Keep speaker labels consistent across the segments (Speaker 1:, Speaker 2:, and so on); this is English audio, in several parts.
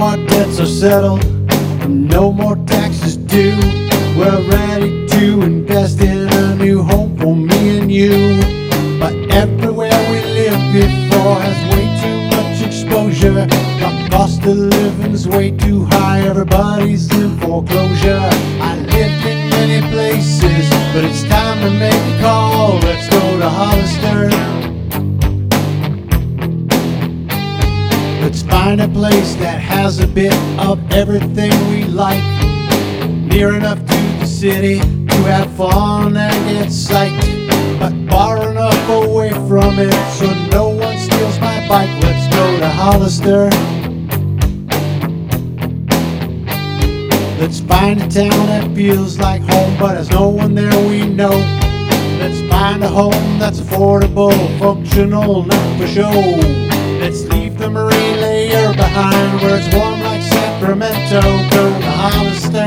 Speaker 1: our debts are settled, no more taxes due. We're ready to invest in a new home for me and you. But everywhere we lived before has way too much exposure. The cost of living's way too high, everybody's in foreclosure. I lived in many places, but it's time to make a call. Let's go to Hollister. Let's find a place that has a bit of everything we like, near enough to the city to have fun and get psyched, but far enough away from it so no one steals my bike. Let's go to Hollister. Let's find a town that feels like home, but has no one there we know. Let's find a home that's affordable, functional, not for show. Let's leave the marine layer behind where it's warm like Sacramento. Go to Hollister.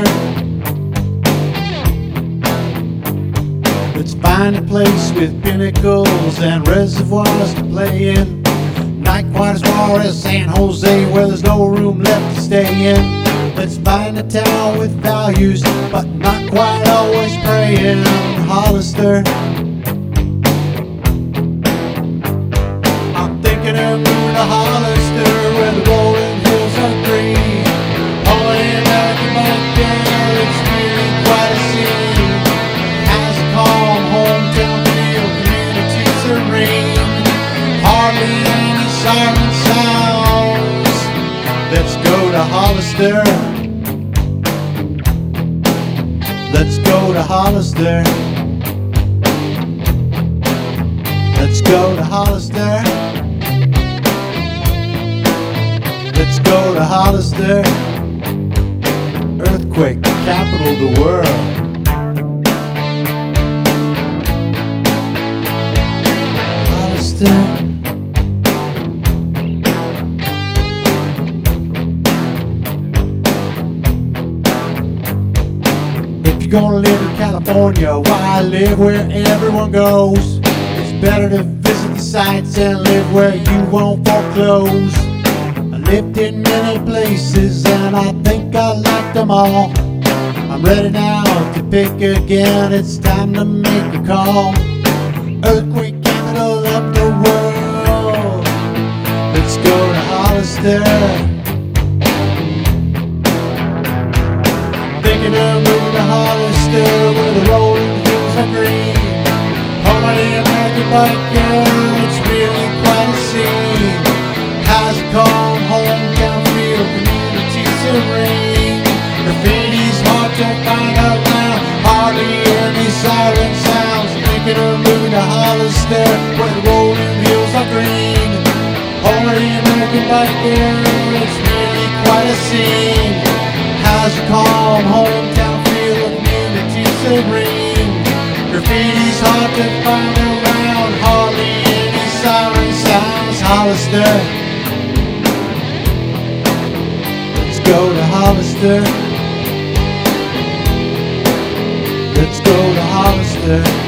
Speaker 1: Let's find a place with pinnacles and reservoirs to play in, not quite as far as San Jose where there's no room left to stay in. Let's find a town with values but not quite always praying. Hollister. I'm thinking of moving to Hollister where the rolling hills are green. Only American back there, it's really quite a scene. Has a calm hometown feel, community serene. Hardly any siren sounds. Let's go to Hollister. Let's go to Hollister. Let's go to Hollister. Let's go to Hollister. Earthquake, the capital of the world. Hollister. If you're gonna live in California, why live where everyone goes? It's better to visit the sites and live where you won't foreclose. I lived in many places and I think I liked them all. I'm ready now to pick again, it's time to make a call. Earthquake capital of the world. Let's go to Hollister. Thinking of moving to Hollister where the rolling hills are green. Home of the American biker, it's really quite a scene. Has a calm hometown feel, community serene. Graffiti's hard to find around, hardly any siren sounds. Thinking of moving to Hollister where the rolling hills are green. Home of the American biker, it's really quite a scene. Has a calm hometown feel, community serene. Graffiti's hard to find around, hardly any siren sounds. Hollister. Let's go to Hollister. Let's go to Hollister.